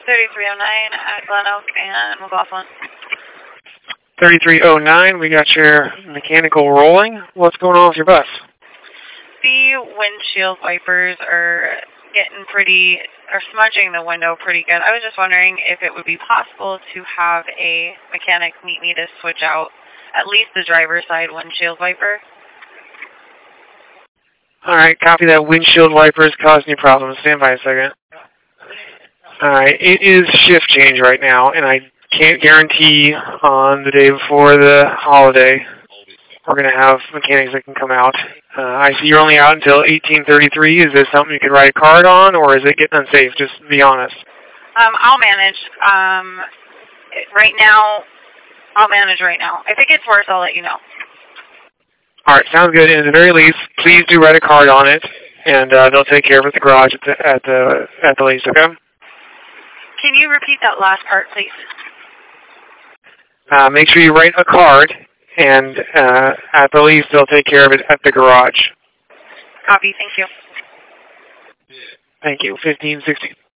3309 at Glen Oak and McLaughlin. 3309, we got your mechanical rolling. What's going on with your bus? The windshield wipers are smudging the window pretty good. I was just wondering if it would be possible to have a mechanic meet me to switch out at least the driver's side windshield wiper. Alright, copy that. Windshield wipers causing you problems. Stand by a second. Alright, it is shift change right now, and I can't guarantee on the day before the holiday we're going to have mechanics that can come out. I see you're only out until 1833. Is this something you can write a card on, or is it getting unsafe? Just be honest. I'll manage. I'll manage right now. If it gets worse, I'll let you know. All right, sounds good. And at the very least, please do write a card on it, and they'll take care of it at the garage at the least, okay? Can you repeat that last part, please? Make sure you write a card, and at the least, they'll take care of it at the garage. Copy. Thank you. Thank you. 1560.